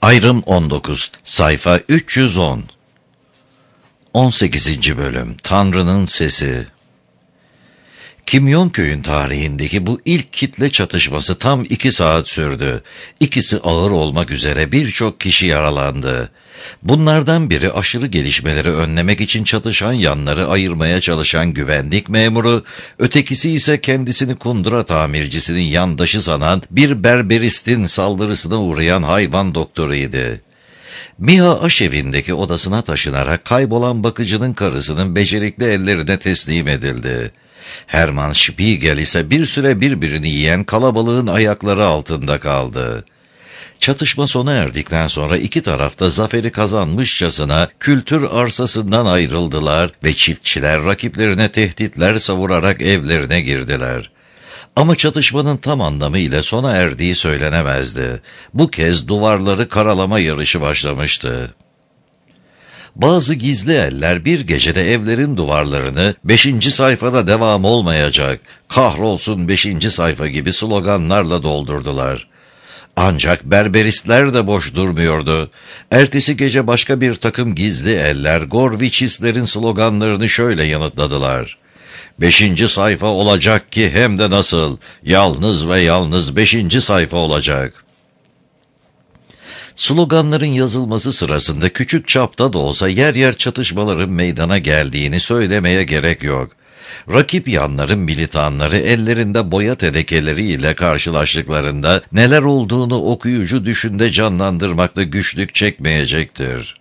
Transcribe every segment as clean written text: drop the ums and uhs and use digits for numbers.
Ayrım 19, sayfa 310. 18. bölüm, Tanrı'nın Sesi. Kimyonköy'ün tarihindeki bu ilk kitle çatışması tam 2 saat sürdü. İkisi ağır olmak üzere birçok kişi yaralandı. Bunlardan biri aşırı gelişmeleri önlemek için çatışan yanları ayırmaya çalışan güvenlik memuru, ötekisi ise kendisini kundura tamircisinin yandaşı sanan bir berberistin saldırısına uğrayan hayvan doktoruydu. Mia aşevindeki odasına taşınarak kaybolan bakıcının karısının becerikli ellerine teslim edildi. Hermann Spiegel ise bir süre birbirini yiyen kalabalığın ayakları altında kaldı. Çatışma sona erdikten sonra iki tarafta zaferi kazanmışçasına kültür arsasından ayrıldılar ve çiftçiler rakiplerine tehditler savurarak evlerine girdiler. Ama çatışmanın tam anlamıyla sona erdiği söylenemezdi. Bu kez duvarları karalama yarışı başlamıştı. Bazı gizli eller bir gecede evlerin duvarlarını 5. sayfada devam olmayacak, kahrolsun 5. sayfa gibi sloganlarla doldurdular. Ancak berberistler de boş durmuyordu. Ertesi gece başka bir takım gizli eller Gorviçistlerin sloganlarını şöyle yanıtladılar. 5. sayfa olacak ki hem de nasıl, yalnız ve yalnız 5. sayfa olacak. Sloganların yazılması sırasında küçük çapta da olsa yer yer çatışmaların meydana geldiğini söylemeye gerek yok. Rakip yanların militanları ellerinde boya tenekeleriyle karşılaştıklarında neler olduğunu okuyucu düşünde canlandırmakta güçlük çekmeyecektir.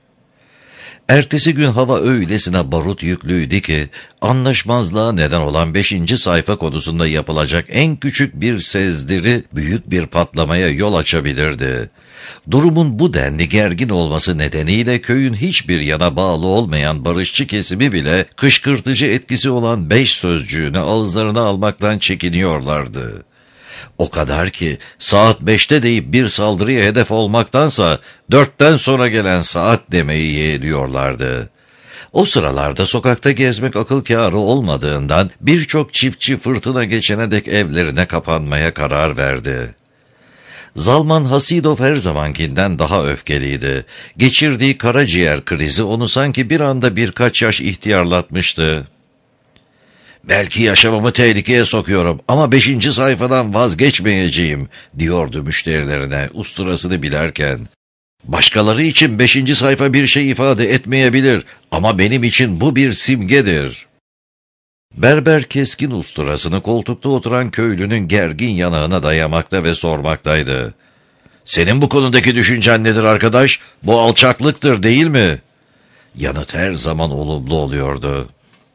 Ertesi gün hava öylesine barut yüklüydü ki, anlaşmazlığa neden olan 5. sayfa konusunda yapılacak en küçük bir sezdiri büyük bir patlamaya yol açabilirdi. Durumun bu denli gergin olması nedeniyle köyün hiçbir yana bağlı olmayan barışçı kesimi bile kışkırtıcı etkisi olan 5 sözcüğünü ağızlarına almaktan çekiniyorlardı. O kadar ki saat 5'te deyip bir saldırıya hedef olmaktansa 4'ten sonra gelen saat demeyi yeğliyorlardı. O sıralarda sokakta gezmek akıl kârı olmadığından birçok çiftçi fırtına geçene dek evlerine kapanmaya karar verdi. Zalman Hasidov her zamankinden daha öfkeliydi. Geçirdiği karaciğer krizi onu sanki bir anda birkaç yaş ihtiyarlatmıştı. "Belki yaşamımı tehlikeye sokuyorum ama 5. sayfadan vazgeçmeyeceğim," diyordu müşterilerine usturasını bilerken. "Başkaları için 5. sayfa bir şey ifade etmeyebilir ama benim için bu bir simgedir." Berber keskin usturasını koltukta oturan köylünün gergin yanağına dayamakta ve sormaktaydı. "Senin bu konudaki düşüncen nedir arkadaş? Bu alçaklıktır değil mi?" Yanıt her zaman olumlu oluyordu.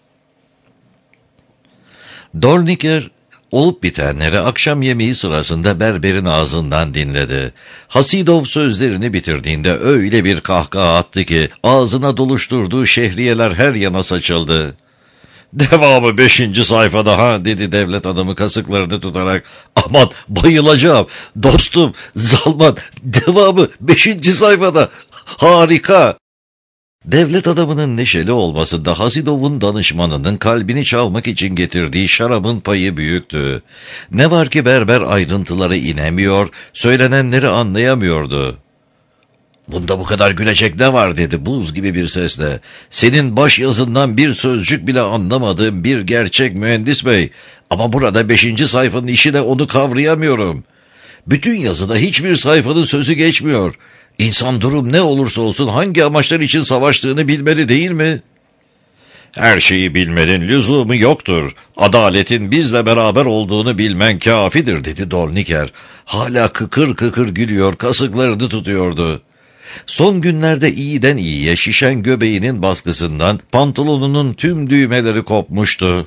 Dorniker olup bitenleri akşam yemeği sırasında berberin ağzından dinledi. Hasidov sözlerini bitirdiğinde öyle bir kahkaha attı ki ağzına doluşturduğu şehriyeler her yana saçıldı. "Devamı 5. sayfada ha," dedi devlet adamı kasıklarını tutarak. "Aman bayılacağım dostum Zalman, devamı 5. sayfada, harika." Devlet adamının neşeli olmasında Hasidov'un danışmanının kalbini çalmak için getirdiği şarabın payı büyüktü. Ne var ki berber ayrıntıları inemiyor, söylenenleri anlayamıyordu. "Bunda bu kadar gülecek ne var?" dedi buz gibi bir sesle. "Senin baş yazından bir sözcük bile anlamadığım bir gerçek mühendis bey. Ama burada 5. sayfanın işi de onu kavrayamıyorum. Bütün yazıda hiçbir sayfanın sözü geçmiyor. İnsan durum ne olursa olsun hangi amaçlar için savaştığını bilmeli değil mi?" "Her şeyi bilmenin lüzumu yoktur. Adaletin bizle beraber olduğunu bilmen kafidir," dedi Dorniker. Hala kıkır kıkır gülüyor, kasıklarını tutuyordu. Son günlerde iyiden iyiye şişen göbeğinin baskısından pantolonunun tüm düğmeleri kopmuştu.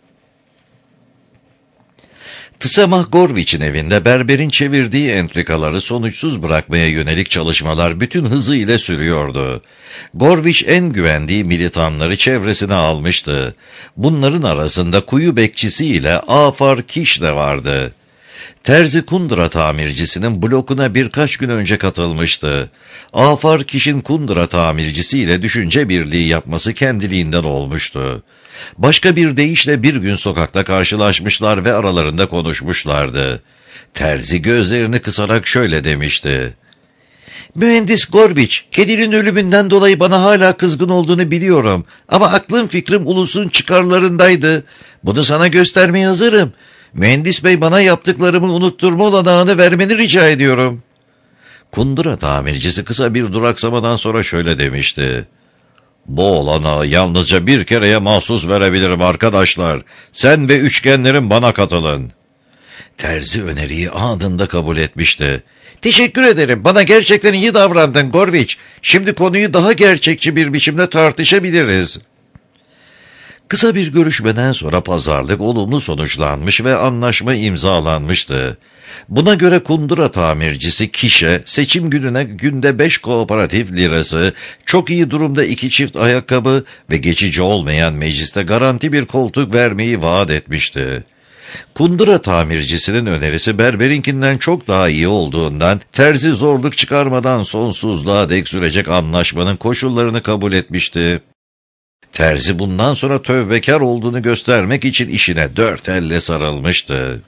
Tsemah Gorviç'in evinde berberin çevirdiği entrikaları sonuçsuz bırakmaya yönelik çalışmalar bütün hızıyla sürüyordu. Gorviç en güvendiği militanları çevresine almıştı. Bunların arasında kuyu bekçisi ile Afar Kiş de vardı. Terzi kundura tamircisinin blokuna birkaç gün önce katılmıştı. Afar Kiş'in kundura tamircisiyle düşünce birliği yapması kendiliğinden olmuştu. Başka bir deyişle bir gün sokakta karşılaşmışlar ve aralarında konuşmuşlardı. Terzi gözlerini kısarak şöyle demişti. Mühendis Gorviç, kedinin ölümünden dolayı bana hala kızgın olduğunu biliyorum. Ama aklım fikrim ulusun çıkarlarındaydı. Bunu sana göstermeye hazırım. Mühendis bey, bana yaptıklarımı unutturma olanağını vermeni rica ediyorum. Kundura tamircisi kısa bir duraksamadan sonra şöyle demişti. Bu olanağı yalnızca bir kereye mahsus verebilirim arkadaşlar. Sen ve üçgenlerin bana katılın. Terzi öneriyi anında kabul etmişti. Teşekkür ederim. Bana gerçekten iyi davrandın Gorviç. Şimdi konuyu daha gerçekçi bir biçimde tartışabiliriz. Kısa bir görüşmeden sonra pazarlık olumlu sonuçlanmış ve anlaşma imzalanmıştı. Buna göre kundura tamircisi Kişe seçim gününe günde 5 kooperatif lirası, çok iyi durumda 2 çift ayakkabı ve geçici olmayan mecliste garanti bir koltuk vermeyi vaat etmişti. Kundura tamircisinin önerisi berberinkinden çok daha iyi olduğundan terzi zorluk çıkarmadan sonsuzluğa dek sürecek anlaşmanın koşullarını kabul etmişti. Terzi bundan sonra tövbekar olduğunu göstermek için işine 4 elle sarılmıştı.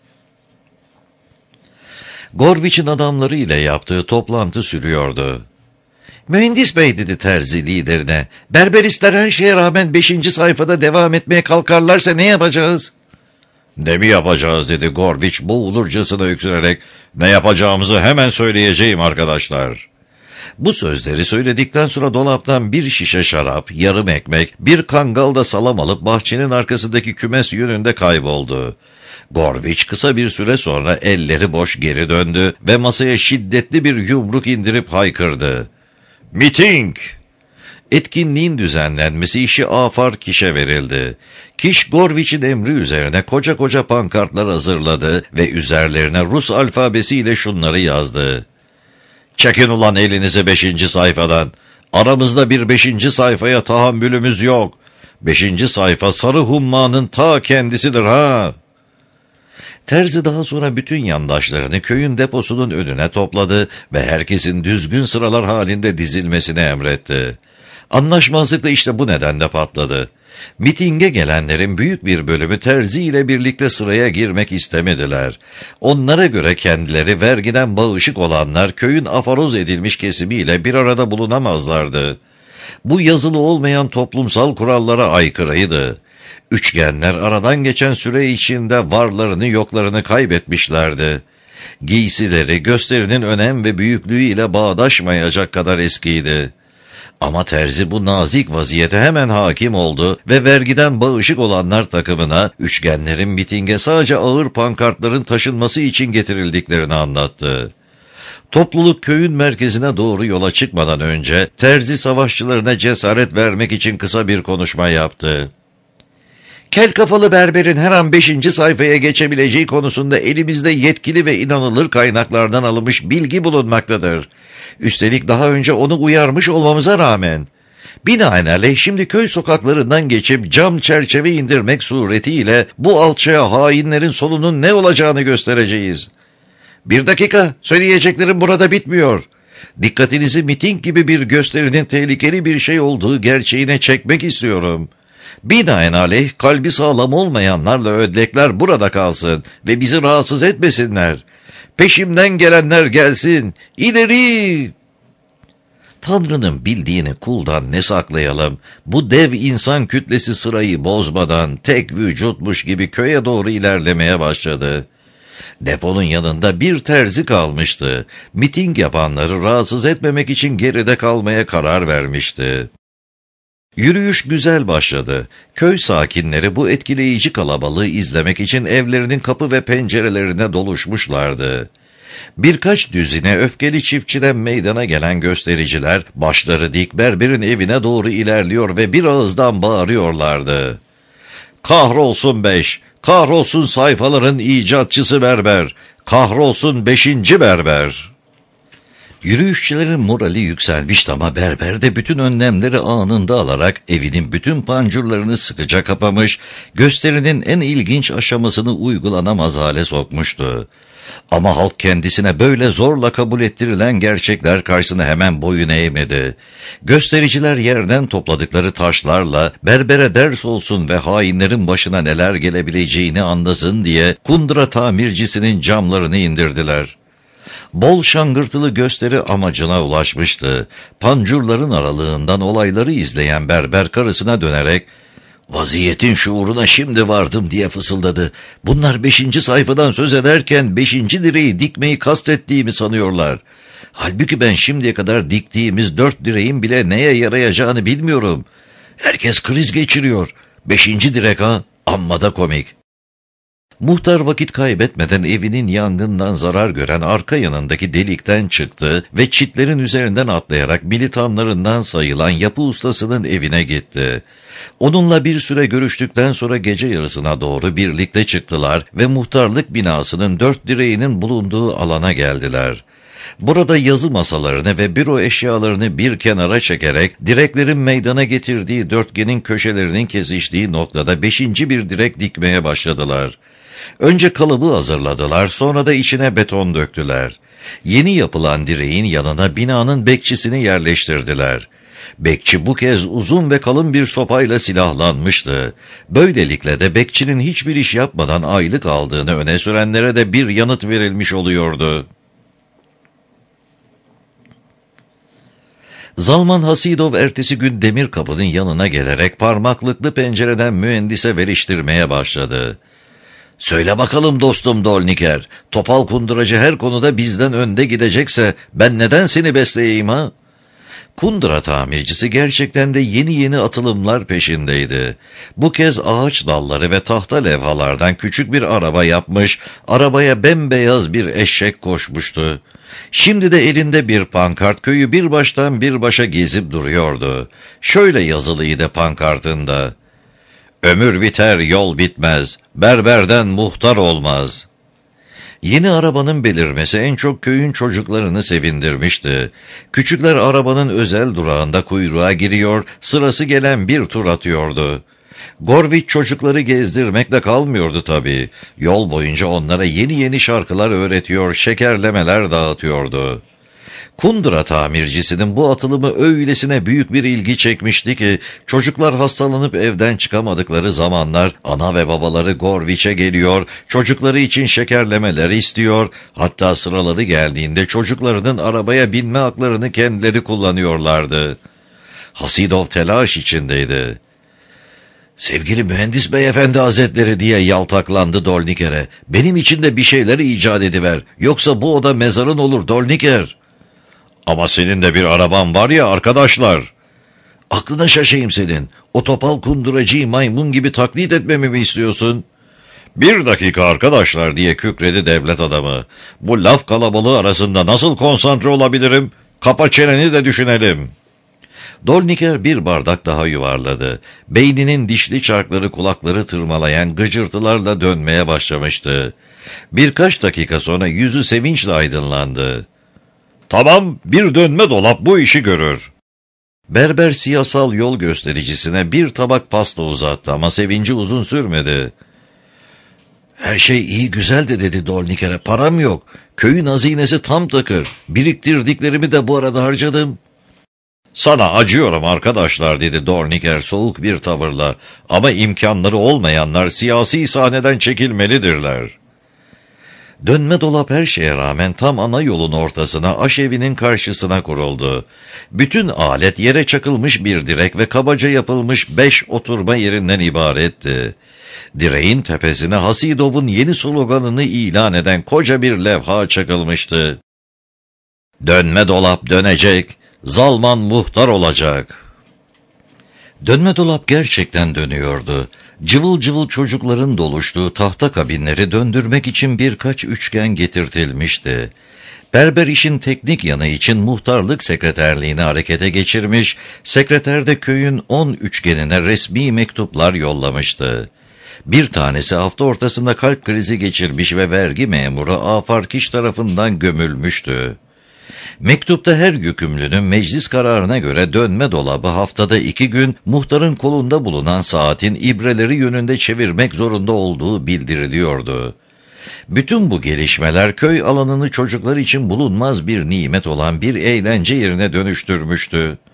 Gorviç'in adamları ile yaptığı toplantı sürüyordu. Mühendis bey, dedi terzi liderine, berberistler her şeye rağmen 5. sayfada devam etmeye kalkarlarsa ne yapacağız? Ne mi yapacağız, dedi Gorviç boğulurcasına öksürerek. Ne yapacağımızı hemen söyleyeceğim arkadaşlar. Bu sözleri söyledikten sonra dolaptan bir şişe şarap, yarım ekmek, bir kangal da salam alıp bahçenin arkasındaki kümes yönünde kayboldu. Gorviç kısa bir süre sonra elleri boş geri döndü ve masaya şiddetli bir yumruk indirip haykırdı. Miting! Etkinliğin düzenlenmesi işi afar Kişe verildi. Kiş Gorviç'in emri üzerine koca koca pankartlar hazırladı ve üzerlerine Rus alfabesiyle şunları yazdı. Çekin ulan elinizi 5. sayfadan. Aramızda bir 5. sayfaya tahammülümüz yok. 5. sayfa sarı hummanın ta kendisidir ha. Terzi daha sonra bütün yandaşlarını köyün deposunun önüne topladı ve herkesin düzgün sıralar halinde dizilmesini emretti. Anlaşmazlık da işte bu nedenle patladı. Mitinge gelenlerin büyük bir bölümü Terzi ile birlikte sıraya girmek istemediler. Onlara göre kendileri vergiden bağışık olanlar köyün afaroz edilmiş kesimiyle bir arada bulunamazlardı. Bu yazılı olmayan toplumsal kurallara aykırıydı. Üçgenler aradan geçen süre içinde varlarını yoklarını kaybetmişlerdi. Giysileri gösterinin önem ve büyüklüğüyle bağdaşmayacak kadar eskiydi. Ama Terzi bu nazik vaziyete hemen hakim oldu ve vergiden bağışık olanlar takımına üçgenlerin mitinge sadece ağır pankartların taşınması için getirildiklerini anlattı. Topluluk köyün merkezine doğru yola çıkmadan önce Terzi savaşçılarına cesaret vermek için kısa bir konuşma yaptı. Kel kafalı berberin her an 5. sayfaya geçebileceği konusunda elimizde yetkili ve inanılır kaynaklardan alınmış bilgi bulunmaktadır. Üstelik daha önce onu uyarmış olmamıza rağmen. Binaenaleyh şimdi köy sokaklarından geçip cam çerçeve indirmek suretiyle bu alçaya hainlerin sonunun ne olacağını göstereceğiz. Bir dakika, söyleyeceklerim burada bitmiyor. Dikkatinizi miting gibi bir gösterinin tehlikeli bir şey olduğu gerçeğine çekmek istiyorum. Binaenaleyh kalbi sağlam olmayanlarla ödlekler burada kalsın ve bizi rahatsız etmesinler. Peşimden gelenler gelsin. İleri! Tanrı'nın bildiğini kuldan ne saklayalım? Bu dev insan kütlesi sırayı bozmadan tek vücutmuş gibi köye doğru ilerlemeye başladı. Deponun yanında bir terzi kalmıştı. Miting yapanları rahatsız etmemek için geride kalmaya karar vermişti. Yürüyüş güzel başladı. Köy sakinleri bu etkileyici kalabalığı izlemek için evlerinin kapı ve pencerelerine doluşmuşlardı. Birkaç düzine öfkeli çiftçiden meydana gelen göstericiler başları dik berberin evine doğru ilerliyor ve bir ağızdan bağırıyorlardı. Kahrolsun 5, kahrolsun sayfaların icatçısı berber, kahrolsun 5. berber. Yürüyüşçülerin morali yükselmişti ama berber de bütün önlemleri anında alarak evinin bütün pancurlarını sıkıca kapamış, gösterinin en ilginç aşamasını uygulanamaz hale sokmuştu. Ama halk kendisine böyle zorla kabul ettirilen gerçekler karşısında hemen boyun eğmedi. Göstericiler yerden topladıkları taşlarla berbere ders olsun ve hainlerin başına neler gelebileceğini anlasın diye kundura tamircisinin camlarını indirdiler. Bol şangırtılı gösteri amacına ulaşmıştı. Pancurların aralığından olayları izleyen berber karısına dönerek, "Vaziyetin şuuruna şimdi vardım," diye fısıldadı. "Bunlar 5. sayfadan söz ederken 5. direği dikmeyi kastettiğimi sanıyorlar. Halbuki ben şimdiye kadar diktiğimiz 4 direğin bile neye yarayacağını bilmiyorum. Herkes kriz geçiriyor. 5. direk ha, amma da komik." Muhtar vakit kaybetmeden evinin yangından zarar gören arka yanındaki delikten çıktı ve çitlerin üzerinden atlayarak militanlarından sayılan yapı ustasının evine gitti. Onunla bir süre görüştükten sonra gece yarısına doğru birlikte çıktılar ve muhtarlık binasının 4 direğinin bulunduğu alana geldiler. Burada yazı masalarını ve büro eşyalarını bir kenara çekerek direklerin meydana getirdiği dörtgenin köşelerinin kesiştiği noktada 5. bir direk dikmeye başladılar. Önce kalıbı hazırladılar, sonra da içine beton döktüler. Yeni yapılan direğin yanına binanın bekçisini yerleştirdiler. Bekçi bu kez uzun ve kalın bir sopayla silahlanmıştı. Böylelikle de bekçinin hiçbir iş yapmadan aylık aldığını öne sürenlere de bir yanıt verilmiş oluyordu. Zalman Hasidov ertesi gün demir kapının yanına gelerek parmaklıklı pencereden mühendise veriştirmeye başladı. "Söyle bakalım dostum Dolniker, topal kunduracı her konuda bizden önde gidecekse ben neden seni besleyeyim ha?" Kundura tamircisi gerçekten de yeni atılımlar peşindeydi. Bu kez ağaç dalları ve tahta levhalardan küçük bir araba yapmış, arabaya bembeyaz bir eşek koşmuştu. Şimdi de elinde bir pankart köyü bir baştan bir başa gezip duruyordu. Şöyle yazılıydı pankartında: "Ömür biter, yol bitmez, berberden muhtar olmaz." Yeni arabanın belirmesi en çok köyün çocuklarını sevindirmişti. Küçükler arabanın özel durağında kuyruğa giriyor, sırası gelen bir tur atıyordu. Gorviç çocukları gezdirmekle kalmıyordu tabii. Yol boyunca onlara yeni şarkılar öğretiyor, şekerlemeler dağıtıyordu. Kundura tamircisinin bu atılımı öylesine büyük bir ilgi çekmişti ki çocuklar hastalanıp evden çıkamadıkları zamanlar ana ve babaları Gorviç'e geliyor, çocukları için şekerlemeler istiyor, hatta sıraları geldiğinde çocuklarının arabaya binme haklarını kendileri kullanıyorlardı. Hasidov telaş içindeydi. "Sevgili mühendis beyefendi hazretleri," diye yaltaklandı Dolniker'e, "benim için de bir şeyleri icat ediver, yoksa bu oda mezarın olur Dolniker." "Ama senin de bir araban var ya arkadaşlar." "Aklına şaşayım senin. O topal kunduracıyı maymun gibi taklit etmemi mi istiyorsun?" "Bir dakika arkadaşlar," diye kükredi devlet adamı. "Bu laf kalabalığı arasında nasıl konsantre olabilirim? Kapa çeneni de düşünelim." Dolniker bir bardak daha yuvarladı. Beyninin dişli çarkları kulakları tırmalayan gıcırtılarla dönmeye başlamıştı. Birkaç dakika sonra yüzü sevinçle aydınlandı. "Tamam, bir dönme dolap bu işi görür." Berber siyasal yol göstericisine bir tabak pasta uzattı ama sevinci uzun sürmedi. "Her şey iyi güzel de," dedi Dolniker'e, "param yok. Köyün hazinesi tam takır. Biriktirdiklerimi de bu arada harcadım." "Sana acıyorum arkadaşlar," dedi Dolniker soğuk bir tavırla, "ama imkanları olmayanlar siyasi sahneden çekilmelidirler." Dönme dolap her şeye rağmen tam ana yolun ortasına, aşevinin karşısına kuruldu. Bütün alet yere çakılmış bir direk ve kabaca yapılmış 5 oturma yerinden ibaretti. Direğin tepesine Hasidov'un yeni sloganını ilan eden koca bir levha çakılmıştı. "Dönme dolap dönecek, Zalman muhtar olacak." Dönme dolap gerçekten dönüyordu. Cıvıl cıvıl çocukların doluştuğu tahta kabinleri döndürmek için birkaç üçgen getirtilmişti. Berber işin teknik yanı için muhtarlık sekreterliğini harekete geçirmiş, sekreter de köyün 10 üçgenine resmi mektuplar yollamıştı. Bir tanesi hafta ortasında kalp krizi geçirmiş ve vergi memuru Afarkiş tarafından gömülmüştü. Mektupta her yükümlünün meclis kararına göre dönme dolabı haftada 2 gün muhtarın kolunda bulunan saatin ibreleri yönünde çevirmek zorunda olduğu bildiriliyordu. Bütün bu gelişmeler köy alanını çocuklar için bulunmaz bir nimet olan bir eğlence yerine dönüştürmüştü.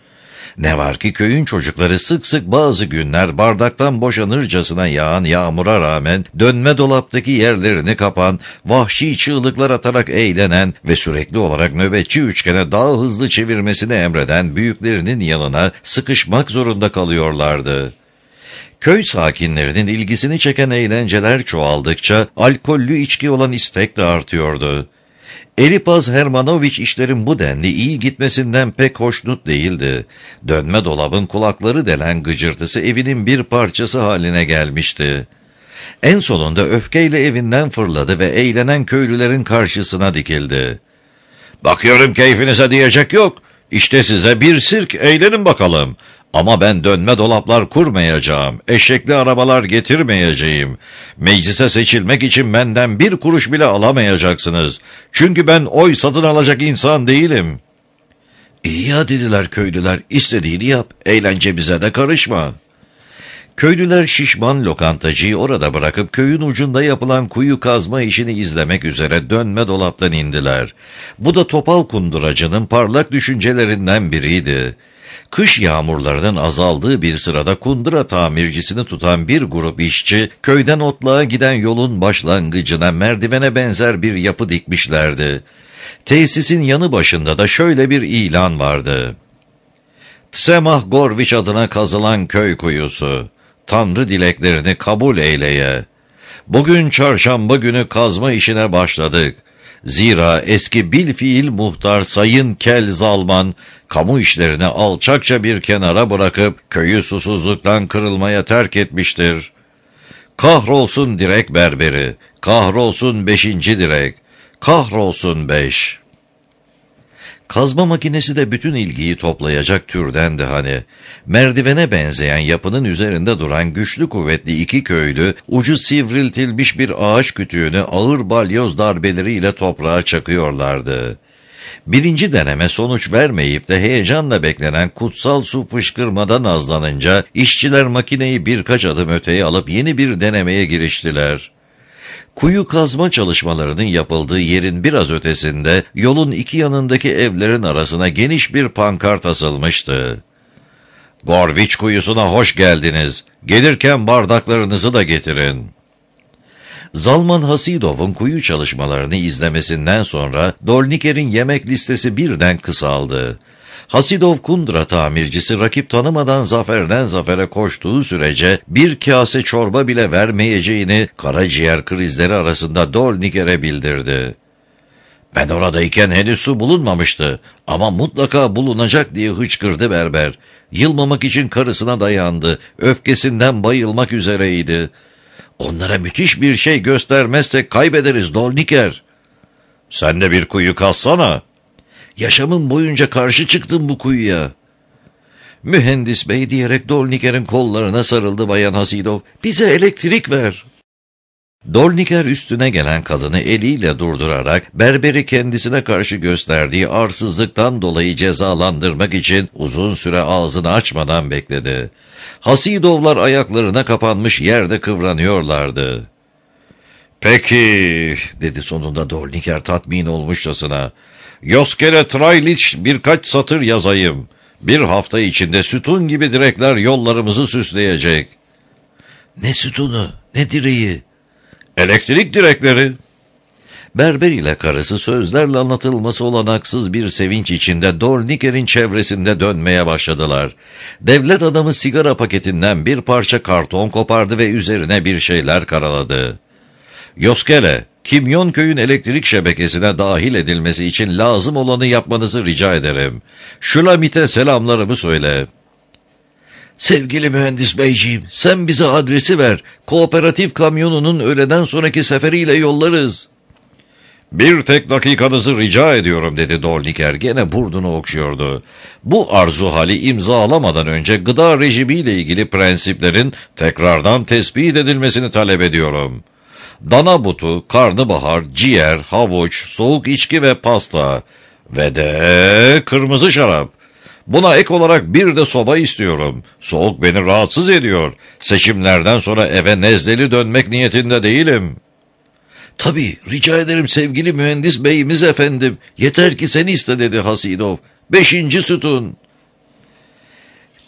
Ne var ki köyün çocukları sık sık bazı günler bardaktan boşanırcasına yağan yağmura rağmen dönme dolaptaki yerlerini kapan, vahşi çığlıklar atarak eğlenen ve sürekli olarak nöbetçi üçgene daha hızlı çevirmesini emreden büyüklerinin yanına sıkışmak zorunda kalıyorlardı. Köy sakinlerinin ilgisini çeken eğlenceler çoğaldıkça alkollü içki olan istek de artıyordu. Elipaz Hermanoviç işlerin bu denli iyi gitmesinden pek hoşnut değildi. Dönme dolabın kulakları delen gıcırtısı evinin bir parçası haline gelmişti. En sonunda öfkeyle evinden fırladı ve eğlenen köylülerin karşısına dikildi. "Bakıyorum keyfinize diyecek yok. İşte size bir sirk, eğlenin bakalım. Ama ben dönme dolaplar kurmayacağım, eşekli arabalar getirmeyeceğim. Meclise seçilmek için benden bir kuruş bile alamayacaksınız. Çünkü ben oy satın alacak insan değilim." "İyi ya," dediler köylüler, "istediğini yap, eğlence bize de karışma." Köylüler şişman lokantacıyı orada bırakıp köyün ucunda yapılan kuyu kazma işini izlemek üzere dönme dolaptan indiler. Bu da topal kunduracının parlak düşüncelerinden biriydi. Kış yağmurlarının azaldığı bir sırada kundura tamircisini tutan bir grup işçi, köyden otluğa giden yolun başlangıcına merdivene benzer bir yapı dikmişlerdi. Tesisin yanı başında da şöyle bir ilan vardı: "Tsemah Gorviç adına kazılan köy kuyusu, Tanrı dileklerini kabul eyleye. Bugün çarşamba günü kazma işine başladık. Zira eski bilfiil muhtar Sayın Kel Zalman, kamu işlerini alçakça bir kenara bırakıp köyü susuzluktan kırılmaya terk etmiştir. Kahrolsun direk berberi, kahrolsun 5. direk, kahrolsun 5. Kazma makinesi de bütün ilgiyi toplayacak türdendi hani. Merdivene benzeyen yapının üzerinde duran güçlü kuvvetli iki köylü, ucu sivriltilmiş bir ağaç kütüğünü ağır balyoz darbeleriyle toprağa çakıyorlardı. Birinci deneme sonuç vermeyip de heyecanla beklenen kutsal su fışkırmadan nazlanınca, işçiler makineyi birkaç adım öteye alıp yeni bir denemeye giriştiler. Kuyu kazma çalışmalarının yapıldığı yerin biraz ötesinde, yolun iki yanındaki evlerin arasına geniş bir pankart asılmıştı. "Gorviç kuyusuna hoş geldiniz. Gelirken bardaklarınızı da getirin." Zalman Hasidov'un kuyu çalışmalarını izlemesinden sonra Dolniker'in yemek listesi birden kısaldı. Hasidov kundura tamircisi rakip tanımadan zaferden zafere koştuğu sürece bir kase çorba bile vermeyeceğini karaciğer krizleri arasında Dolniker'e bildirdi. "Ben oradayken henüz su bulunmamıştı ama mutlaka bulunacak," diye hıçkırdı berber. Yılmamak için karısına dayandı, öfkesinden bayılmak üzereydi. "Onlara müthiş bir şey göstermezsek kaybederiz Dolniker." "Sen de bir kuyu kazsana." "Yaşamım boyunca karşı çıktım bu kuyuya." "Mühendis bey," diyerek Dolniker'in kollarına sarıldı Bayan Hasidov, "bize elektrik ver." Dolniker üstüne gelen kadını eliyle durdurarak berberi kendisine karşı gösterdiği arsızlıktan dolayı cezalandırmak için uzun süre ağzını açmadan bekledi. Hasidovlar ayaklarına kapanmış yerde kıvranıyorlardı. "Peki," dedi sonunda Dolniker tatmin olmuşçasına. "Yoskele Trayliç birkaç satır yazayım. Bir hafta içinde sütun gibi direkler yollarımızı süsleyecek." "Ne sütunu, ne direği?" "Elektrik direkleri." Berber ile karısı sözlerle anlatılması olanaksız bir sevinç içinde Dolniker'in çevresinde dönmeye başladılar. Devlet adamı sigara paketinden bir parça karton kopardı ve üzerine bir şeyler karaladı. "Yoskele, Kimyonköy'ün elektrik şebekesine dahil edilmesi için lazım olanı yapmanızı rica ederim. Şulamit'e selamlarımı söyle." "Sevgili mühendis beyciğim, sen bize adresi ver. Kooperatif kamyonunun öğleden sonraki seferiyle yollarız." "Bir tek dakikanızı rica ediyorum," dedi Dolniker gene burnunu okşuyordu. "Bu arzu hali imzalamadan önce gıda rejimiyle ilgili prensiplerin tekrardan tespit edilmesini talep ediyorum. Dana butu, karnabahar, ciğer, havuç, soğuk içki ve pasta ve de kırmızı şarap. Buna ek olarak bir de soba istiyorum. Soğuk beni rahatsız ediyor. Seçimlerden sonra eve nezleli dönmek niyetinde değilim." "Tabii, rica ederim sevgili mühendis beyimiz efendim. Yeter ki sen iste," dedi Hasidov. "5. sütun."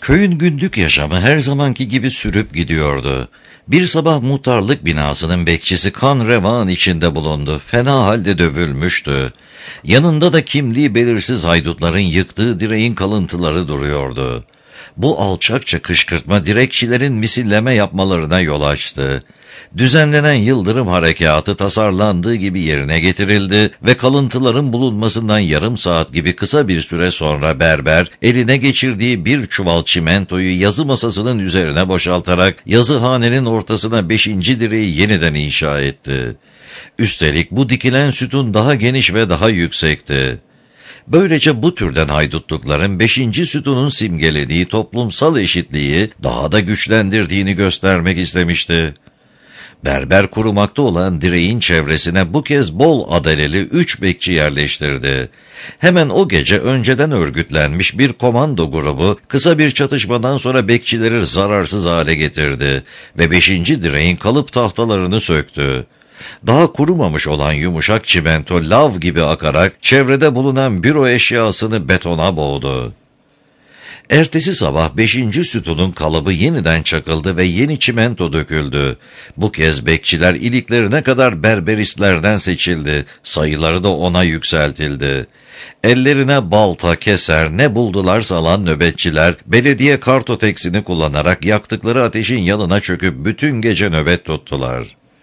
Köyün günlük yaşamı her zamanki gibi sürüp gidiyordu. Bir sabah muhtarlık binasının bekçisi kan revan içinde bulundu. Fena halde dövülmüştü. Yanında da kimliği belirsiz haydutların yıktığı direğin kalıntıları duruyordu. Bu alçakça kışkırtma direkçilerin misilleme yapmalarına yol açtı. Düzenlenen yıldırım harekatı tasarlandığı gibi yerine getirildi ve kalıntıların bulunmasından yarım saat gibi kısa bir süre sonra berber eline geçirdiği bir çuval çimentoyu yazı masasının üzerine boşaltarak yazıhanenin ortasına 5. direği yeniden inşa etti. Üstelik bu dikilen sütun daha geniş ve daha yüksekti. Böylece bu türden haydutlukların 5. sütunun simgelediği toplumsal eşitliği daha da güçlendirdiğini göstermek istemişti. Berber kurumakta olan direğin çevresine bu kez bol adaleli 3 bekçi yerleştirdi. Hemen o gece önceden örgütlenmiş bir komando grubu kısa bir çatışmadan sonra bekçileri zararsız hale getirdi ve 5. direğin kalıp tahtalarını söktü. Daha kurumamış olan yumuşak çimento lav gibi akarak çevrede bulunan büro eşyasını betona boğdu. Ertesi sabah 5. sütunun kalıbı yeniden çakıldı ve yeni çimento döküldü. Bu kez bekçiler iliklerine kadar berberistlerden seçildi. Sayıları da 10'a yükseltildi. Ellerine balta, keser ne buldularsa alan nöbetçiler belediye kartoteksini kullanarak yaktıkları ateşin yanına çöküp bütün gece nöbet tuttular.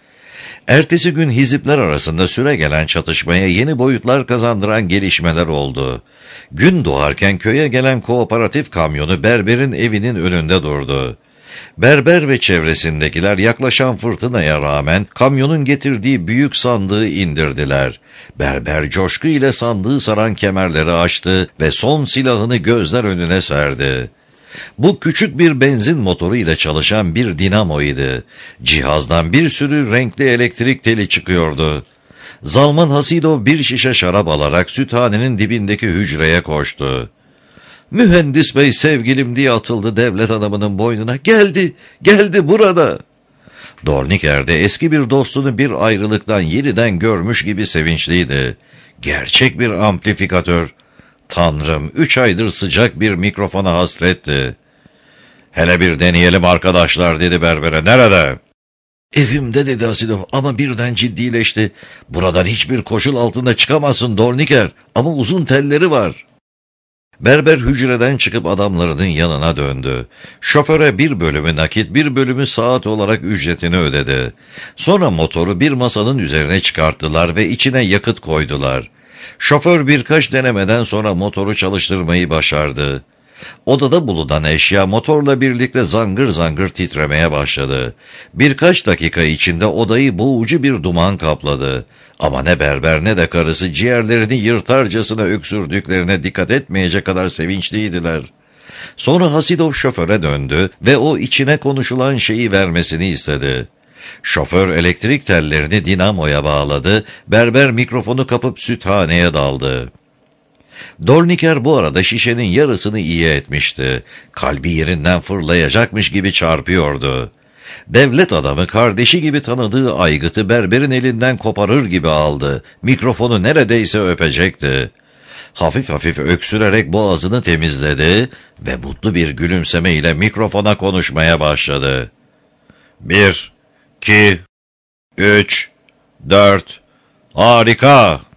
Ertesi gün hizipler arasında süregelen çatışmaya yeni boyutlar kazandıran gelişmeler oldu. Gün doğarken köye gelen kooperatif kamyonu berberin evinin önünde durdu. Berber ve çevresindekiler yaklaşan fırtınaya rağmen kamyonun getirdiği büyük sandığı indirdiler. Berber coşku ile sandığı saran kemerleri açtı ve son silahını gözler önüne serdi. Bu küçük bir benzin motoru ile çalışan bir dinamoydu. Cihazdan bir sürü renkli elektrik teli çıkıyordu. Zalman Hasidov bir şişe şarap alarak süthanenin dibindeki hücreye koştu. "Mühendis bey sevgilim" diye atıldı devlet adamının boynuna. Geldi burada." Dorniker de eski bir dostunu bir ayrılıktan yeniden görmüş gibi sevinçliydi. Gerçek bir amplifikatör. Tanrım, 3 aydır sıcak bir mikrofona hasretti. "Hele bir deneyelim arkadaşlar" dedi berbere. "Nerede?" "Evimde" dedi Hasidov ama birden ciddileşti. "Buradan hiçbir koşul altında çıkamazsın Dorniker ama uzun telleri var." Berber hücreden çıkıp adamlarının yanına döndü. Şoföre bir bölümü nakit, bir bölümü saat olarak ücretini ödedi. Sonra motoru bir masanın üzerine çıkarttılar ve içine yakıt koydular. Şoför birkaç denemeden sonra motoru çalıştırmayı başardı. Odada bulunan eşya motorla birlikte zangır zangır titremeye başladı. Birkaç dakika içinde odayı boğucu bir duman kapladı. Ama ne berber ne de karısı ciğerlerini yırtarcasına öksürdüklerine dikkat etmeyecek kadar sevinçliydiler. Sonra Hasidov şoföre döndü ve o içine konuşulan şeyi vermesini istedi. Şoför elektrik tellerini dinamoya bağladı, berber mikrofonu kapıp süthaneye daldı. Dorniker bu arada şişenin yarısını iyi etmişti. Kalbi yerinden fırlayacakmış gibi çarpıyordu. Devlet adamı kardeşi gibi tanıdığı aygıtı berberin elinden koparır gibi aldı. Mikrofonu neredeyse öpecekti. Hafif hafif öksürerek boğazını temizledi ve mutlu bir gülümseme ile mikrofona konuşmaya başladı. 1, 2, 3, 4, harika!